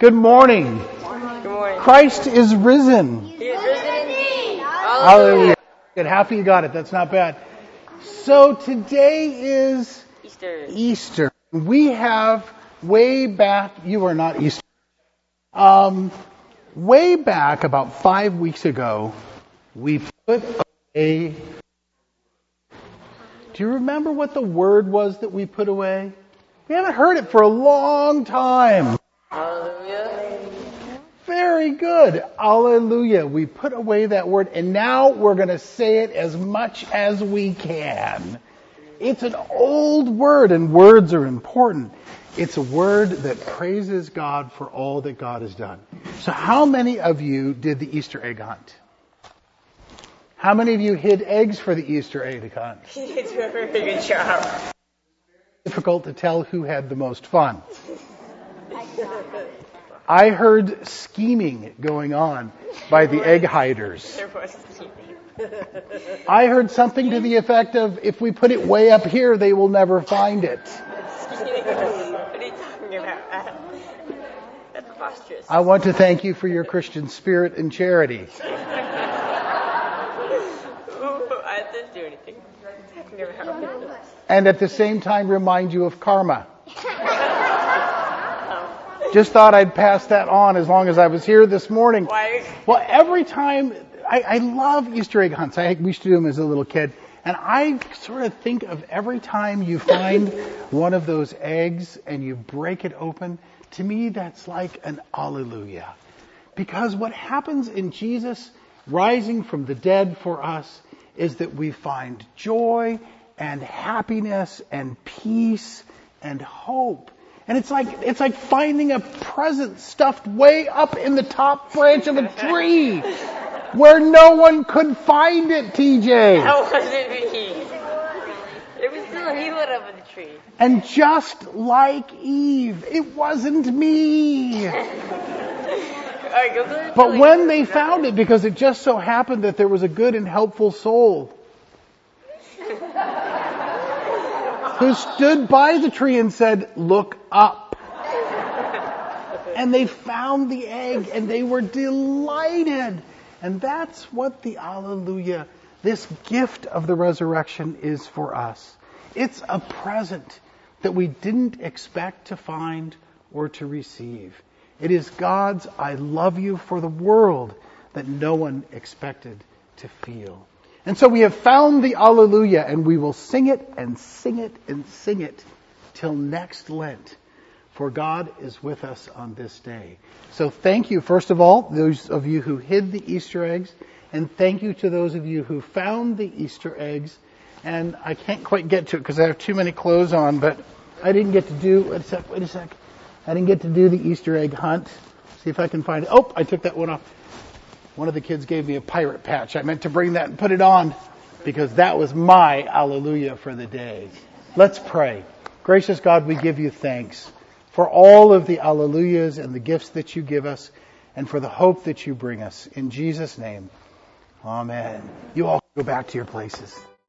Good morning. Good morning. Christ is risen. He is risen indeed. Hallelujah. Good. Happy you got it. That's not bad. So today is Easter. We have way back, you are not Easter. Way back about 5 weeks ago, we put away. Do you remember what the word was that we put away? We haven't heard it for a long time. Hallelujah. Very good. Hallelujah. We put away that word, and now we're going to say it as much as we can. It's an old word, and words are important. It's a word that praises God for all that God has done. So how many of you did the Easter egg hunt? How many of you hid eggs for the Easter egg hunt? You did a very good job. Difficult to tell who had the most fun. I heard scheming going on by the egg hiders. There was scheming. I heard something to the effect of, if we put it way up here, they will never find it. Scheming? What are you talking about? That's preposterous. I want to thank you for your Christian spirit and charity. Ooh, I didn't do anything. And at the same time remind you of karma. Just thought I'd pass that on as long as I was here this morning. Why? Well, every time, I love Easter egg hunts. We used to do them as a little kid. And I sort of think of every time you find one of those eggs and you break it open, to me that's like an alleluia. Because what happens in Jesus rising from the dead for us is that we find joy and happiness and peace and hope. And it's like finding a present stuffed way up in the top branch of a tree where no one could find it, TJ. That wasn't me. There was still a healer up in the tree. And just like Eve, it wasn't me. All right, go to the But when they found it, because it just so happened that there was a good and helpful soul who stood by the tree and said, "Look up." And they found the egg and they were delighted. And that's what the Alleluia, this gift of the resurrection, is for us. It's a present that we didn't expect to find or to receive. It is God's "I love you" for the world that no one expected to feel. And so we have found the Alleluia, and we will sing it and sing it and sing it till next Lent. For God is with us on this day. So thank you, first of all, those of you who hid the Easter eggs, and thank you to those of you who found the Easter eggs. And I can't quite get to it because I have too many clothes on, but I didn't get to do, wait a sec. I didn't get to do the Easter egg hunt. See if I can find it. Oh, I took that one off. One of the kids gave me a pirate patch. I meant to bring that and put it on because that was my Alleluia for the day. Let's pray. Gracious God, we give you thanks for all of the Alleluias and the gifts that you give us and for the hope that you bring us. In Jesus' name, amen. You all go back to your places.